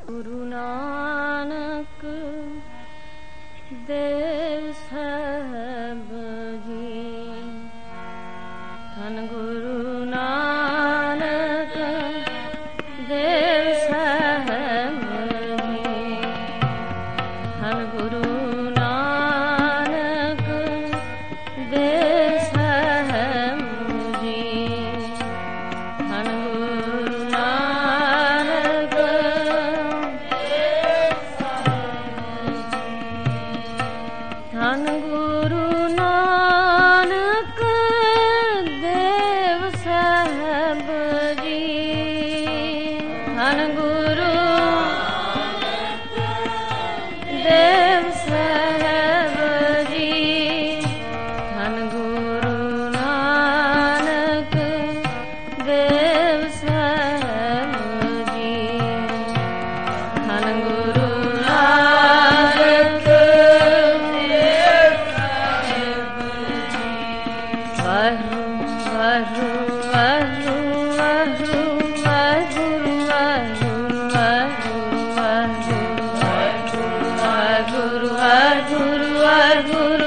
ਗੁਰੂ ਨਾਨਕ ਦੇਵ ਸਾਹਿਬ ਜੀ, ਧੰਨ ਗੁਰੂ ਨਾਨਕ ਦੇਵ ਸਾਹਿਬ ਜੀ, ਧੰਨ ਗੁਰੂ ਨਾਨਕ ਦੇਵ ਸਾਹਿਬ ਜੀ, ਧੰਨ ਗੁਰੂ ਨਾਨਕ ਧੰਨ ਗੁਰੂ ਨਾਨਕ ਦੇਵ ਸਾਹਿਬ ਜੀ, ਧੰਨ ਗੁਰੂ ਦੇਵ ਸਾਹਿਬ ਜੀ, ਧੰਨ ਗੁਰੂ ਨਾਨਕ ਦੇਵ ਸਾਹਿਬ ਜੀ, ਧੰਨ ਗੁਰੂ ਨਾਨਕ ਵਾਹਿਗੁਰੂ ਵਾਹਿਗੁਰੂ ਵਾਹਿਗੁਰੂ ਵਾਹਿਗੁਰੂ ਵਾਹਿਗੁਰੂ ਵਾਹਿਗੁਰੂ ਵਾਹਿਗੁਰੂ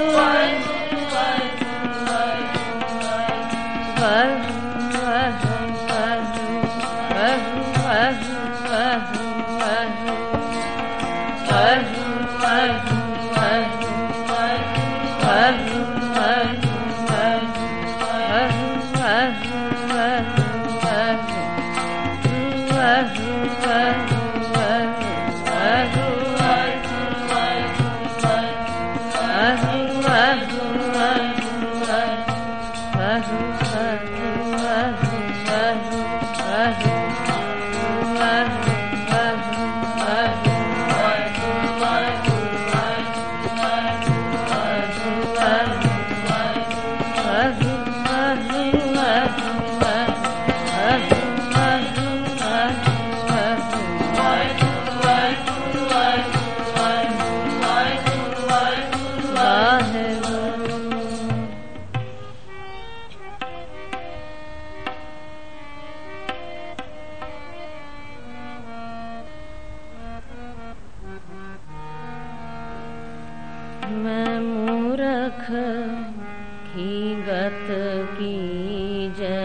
मैं मूरख की गत कीजै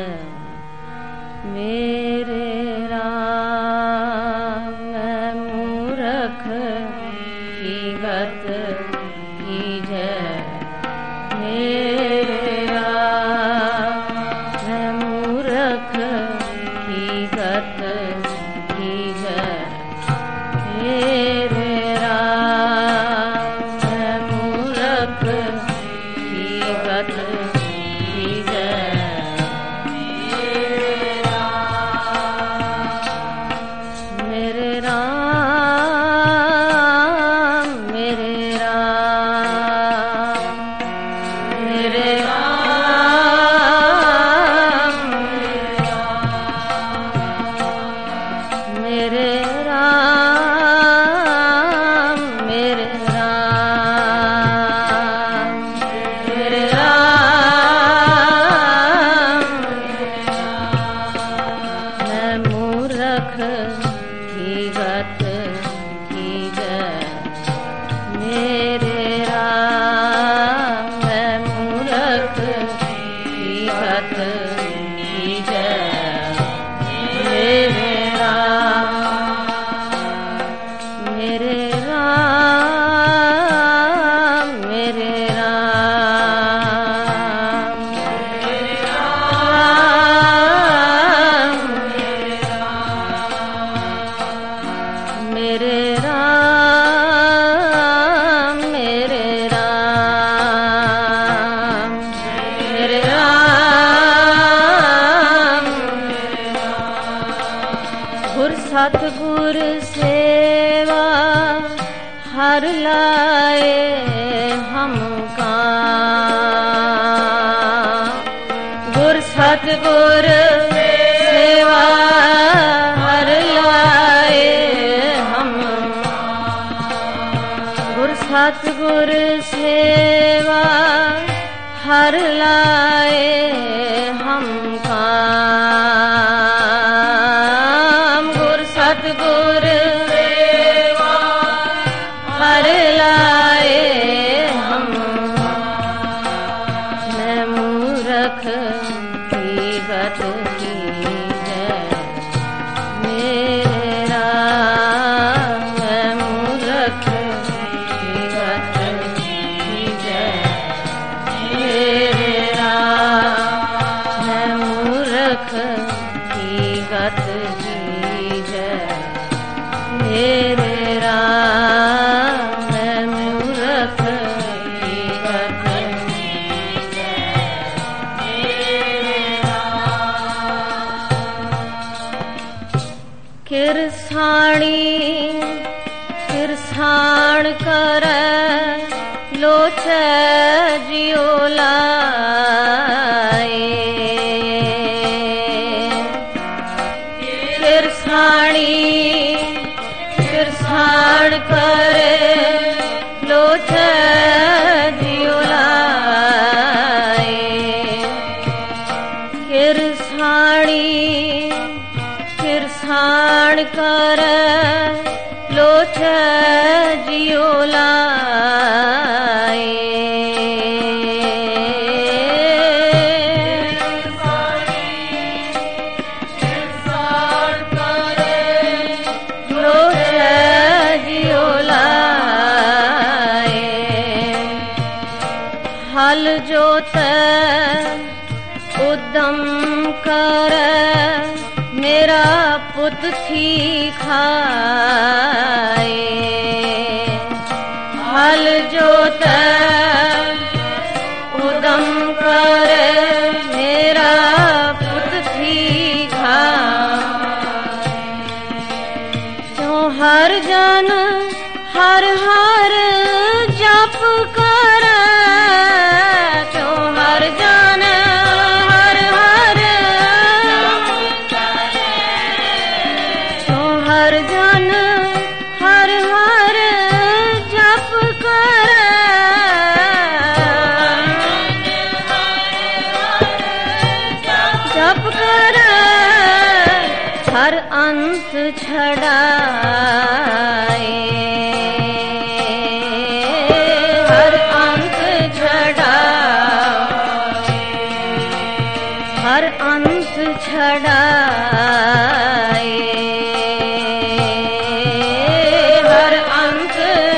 मेरे राम, मैं मूरख की गत कीजै मेरे राम, मैं मूरख की गत कीजै मेरे सतगुर सेवा हर लाए हम गुर सतगुर सेवा हर लाए हम, गुर सतगुर सेवा हर लाए हम काम, गुर सतगुर लाए हम, मैं मूरख की गत कीजै मेरे राम, मैं मूरख की गत कीजै मेरे राम, मैं मूरख की गत कीजै मेरे राम, मैं मूरख की गत कीजै मेरे राम। किरसाणी किरसाण कर लोच जियो लाए, किरसाणी किरसाण करे लोच जियो लाए, किरसाणी किरसाण कर लोच जियो लाए, हल जोत उद्यम कर मेरा पुत थी खाए, हल जोत उद्यम कर मेरा पुत थी खाए, जो हर जन हर हर जप कर, क्यों हर जन हर हर, क्यों हर जन हर हर जप कर, जप कर हर अंत छड़ाए, हर अंत छड़ाए, हर अंत छड़ाए, हर अंत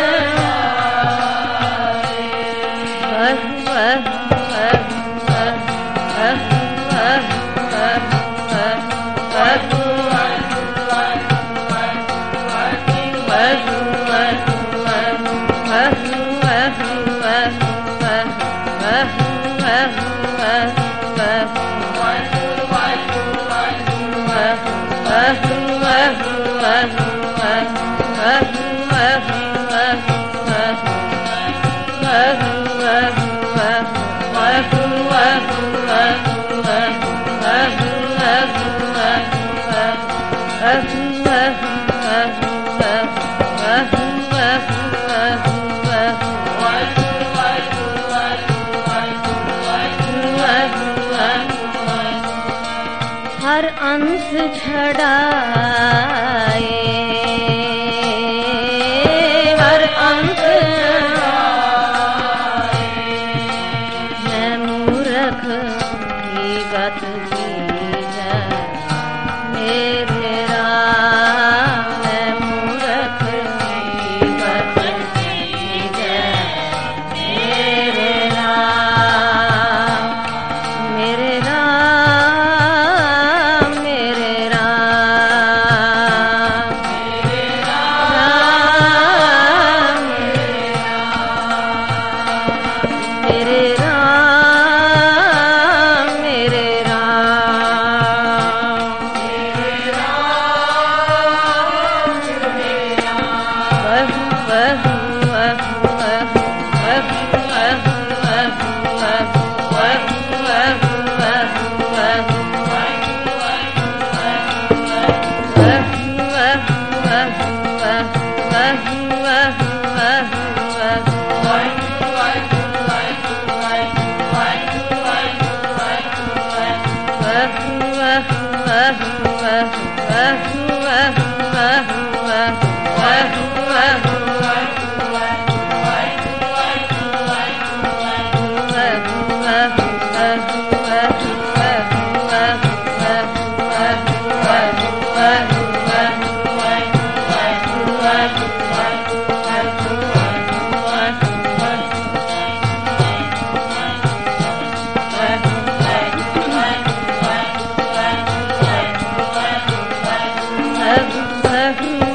वह वह हर अंश छड़ाए, हर अंश मैं मूरख की गत कीजै मेरे राम, मैं मूरख की गत कीजै मेरे राम, मेरे राम, मेरे राम, मेरे राम, मेरे राम, मेरे राम, मेरे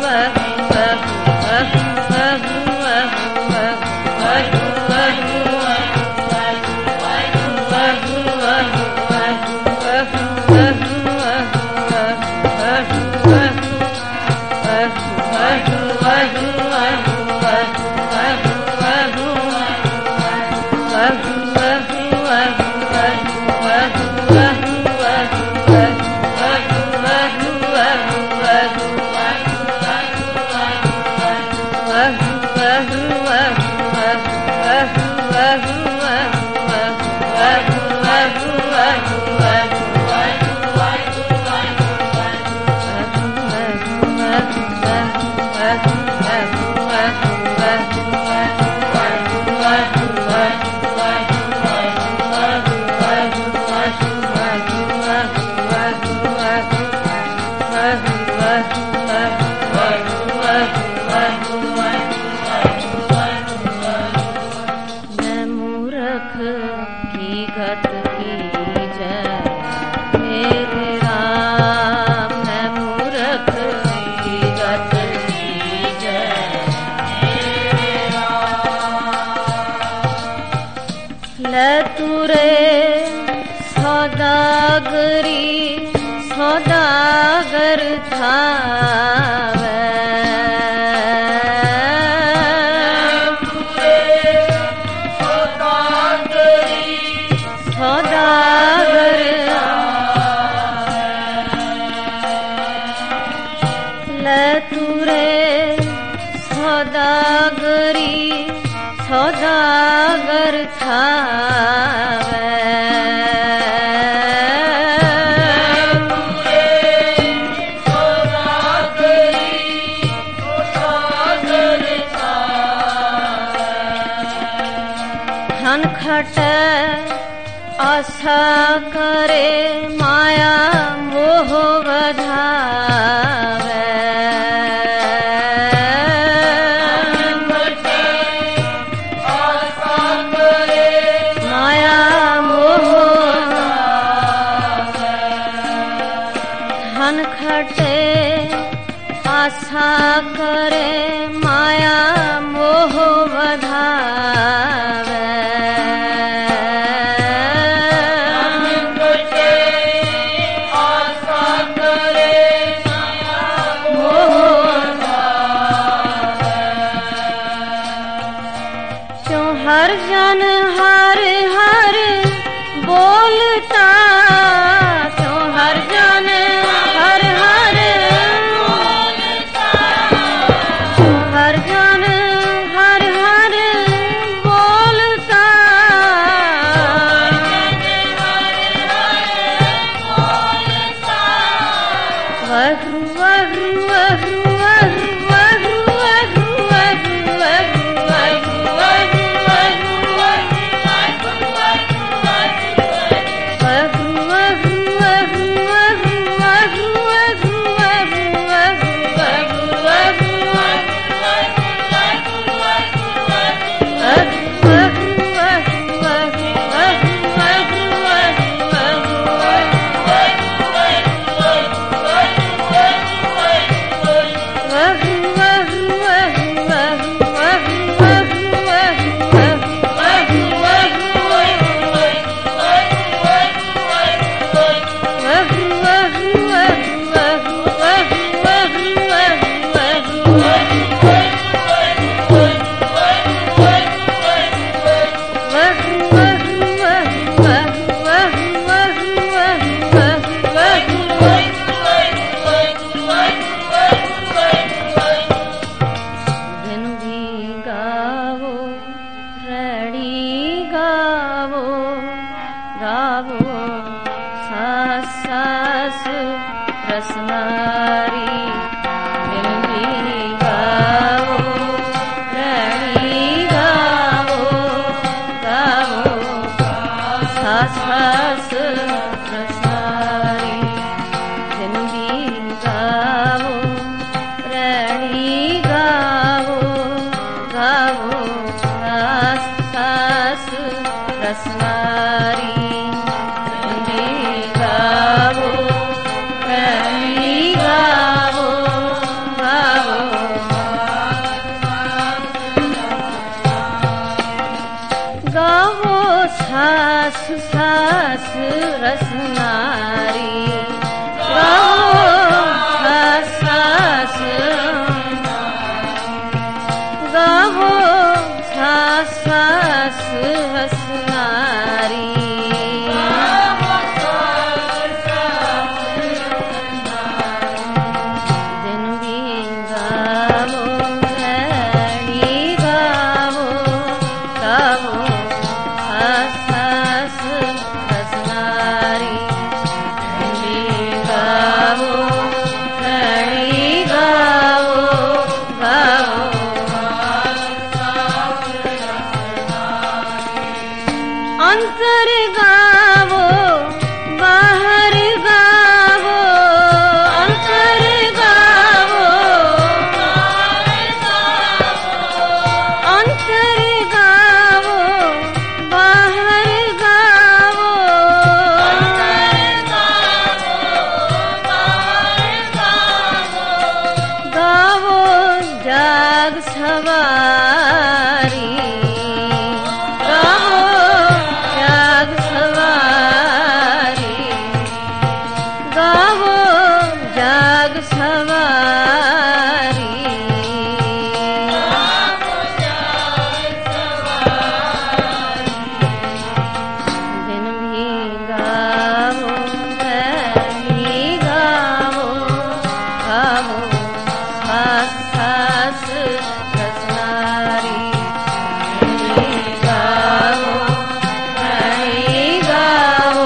सौदागर थावे सौदागर ले तुरे सौदागरी सौदागर थावे खटे आशा करे माया मोह बधावे आशा करे माया मोह धन खटे आशा करे माया मोह बधावे हर जन हर हर बोलता तो हर जन हर हर बोलता तो हर जन सास रसनारी गावो सास गावो सास रसनारी दिन भी गावो रैणी गावो गावो सास रसनारी गावो रैणी गावो गावो अंतर गावो बाहर गावो अंतर गावो अंतर गावो बाहर गावो गावो जाग सवारी जाग सवारी दिन भी गावो रैणी गावो गावो सास रसनारी गावो रैणी गावो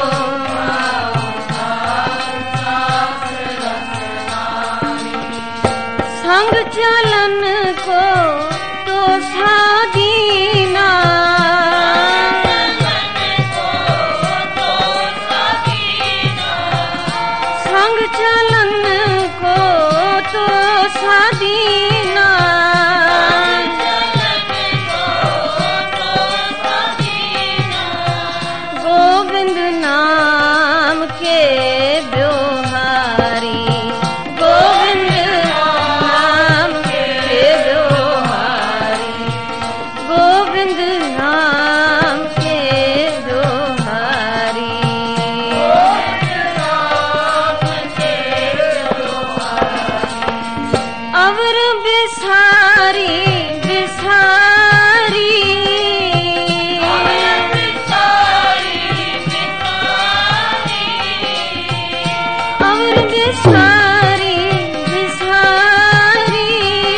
संग चलन को तो सादीना संग चलन को तो सादीना गोविंद नाम के ब्योहारी गोविंद नाम के दोहारी अवर बिसारी बिसारी अवर बिसारी बिसारी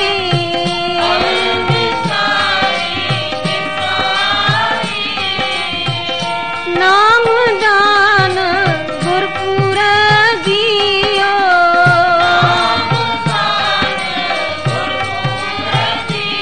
नाम दान गुरपुर दियो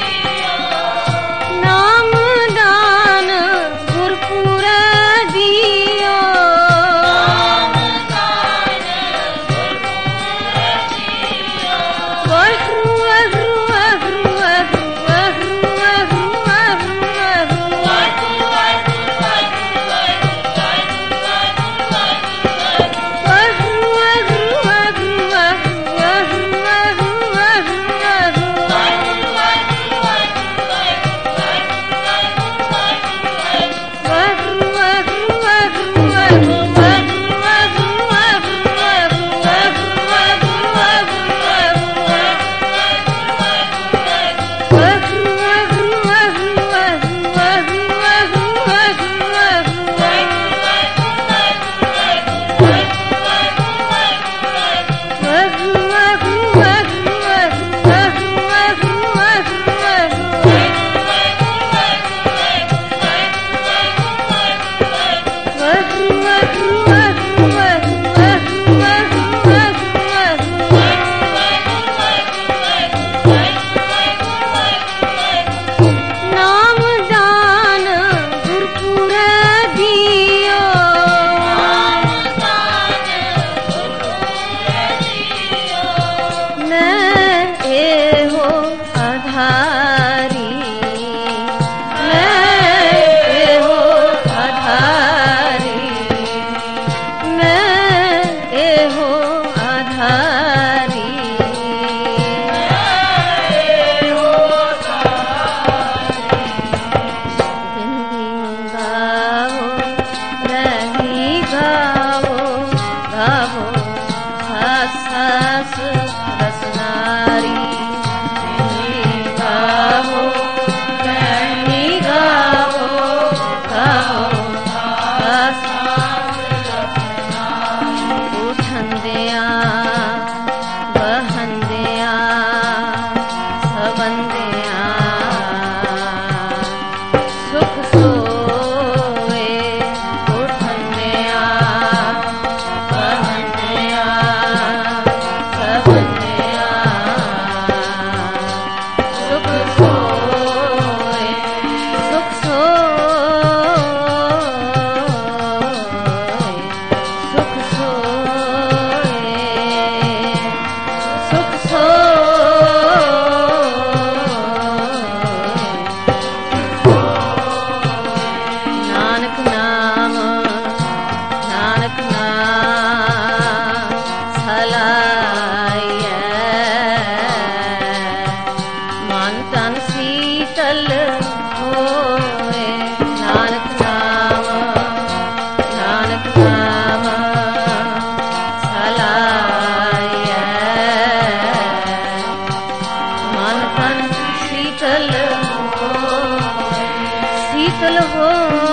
तन शीतल शीतल हो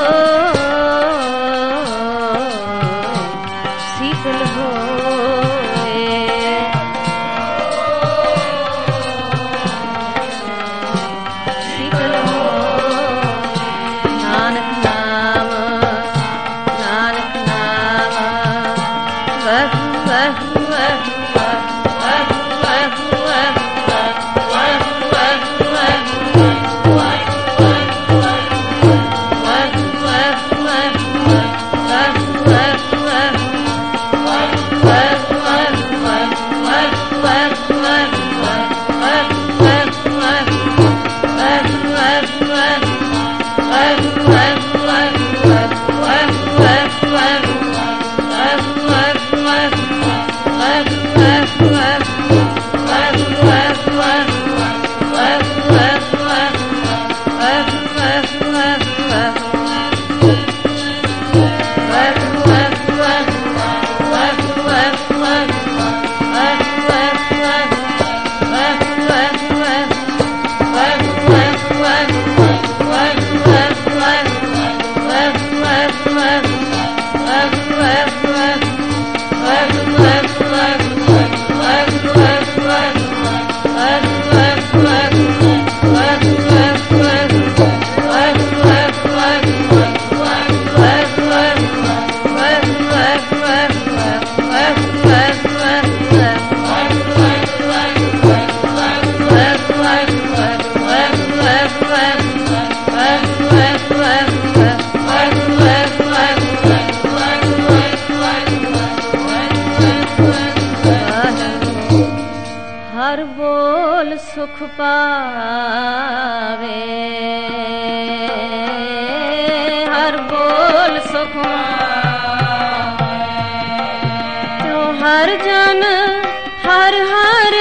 शीतल हो शीतल हो नानक नाम वह वह हर बोल सुख पावे हर बोल सुख तो हर जन हर हर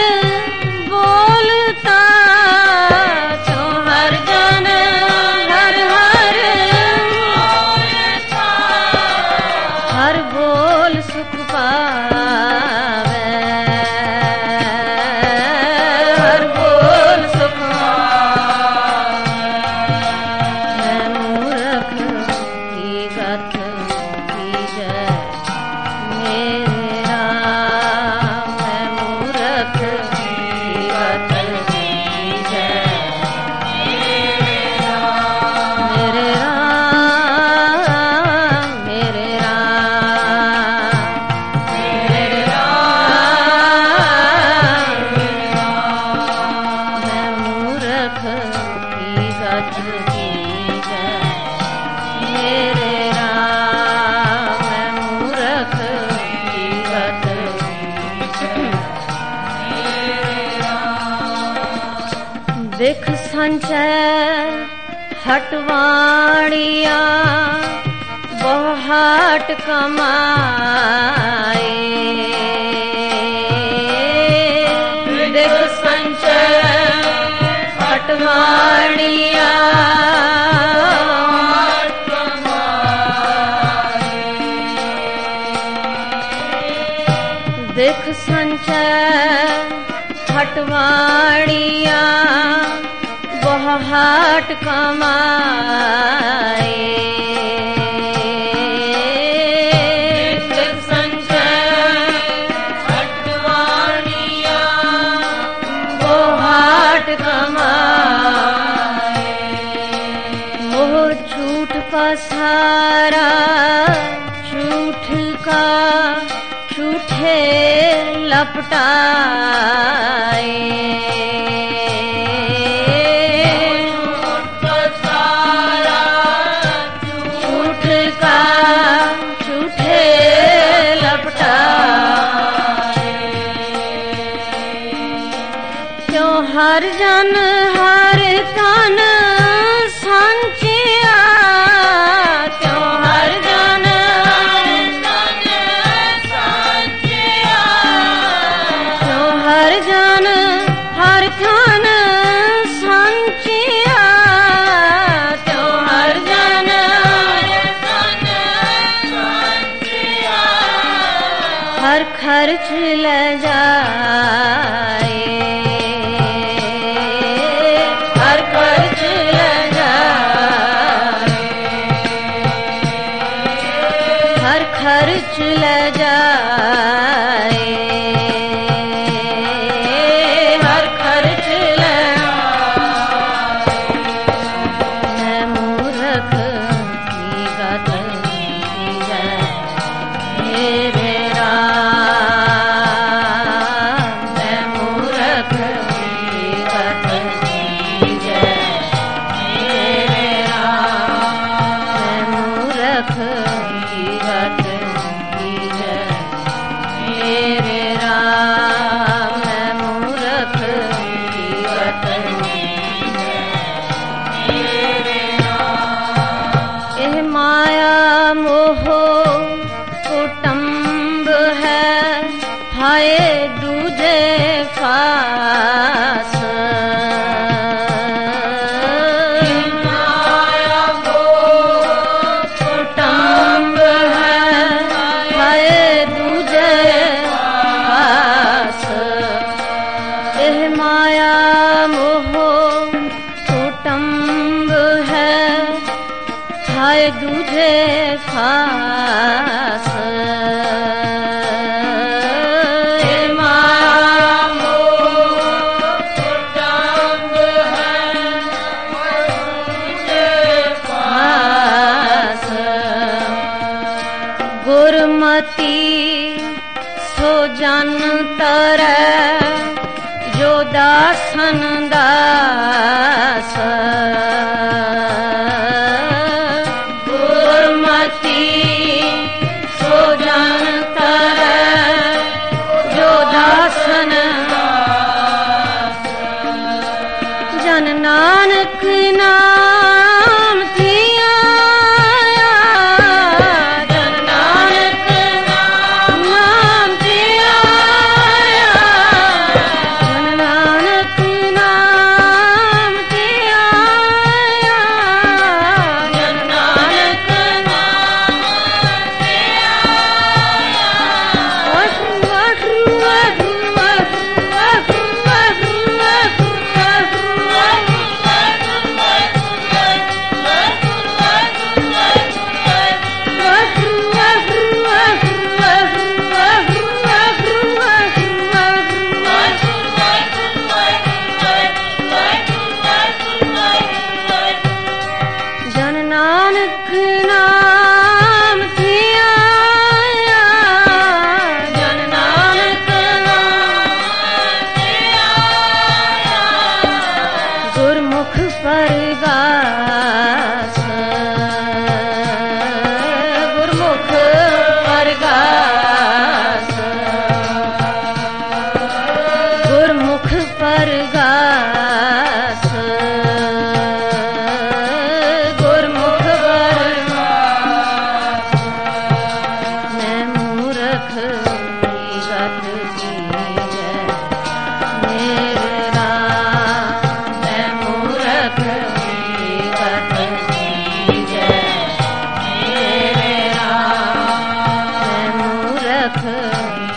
बोलता तो हर जन हर हर बोलता हर बोल सुख पावे दिख संचय हटवाणिया बहुत कमाए दिख संचय हटवाणिया दिख संचय हटवाणिया बहुत कमाए दिख संचय हटवाणिया बहुत कमाए मोह झूठ पसारा झूठ का झूठे लपटाए झूठ का झूठे लपटाए क्यों हर जन हर तन संचिया क्यों हर जन हर जन हर थन संचिया तो हर जन हर खर्च ले जाए माया मोह कुटुंब है, हाय दूजे फास। गुरमति सो जन तरੈ, जो दासन दास। गुरमति सो जन तरੈ, जो दासन दास। जन नानक नाम थिया, परगास। गुरमुख परगास, गुरमुख परगास, गुरमुख परगास। मैं मूरख गत कीजै मेरा, मैं मूरख गत कीजै मेरा, मैं मूरख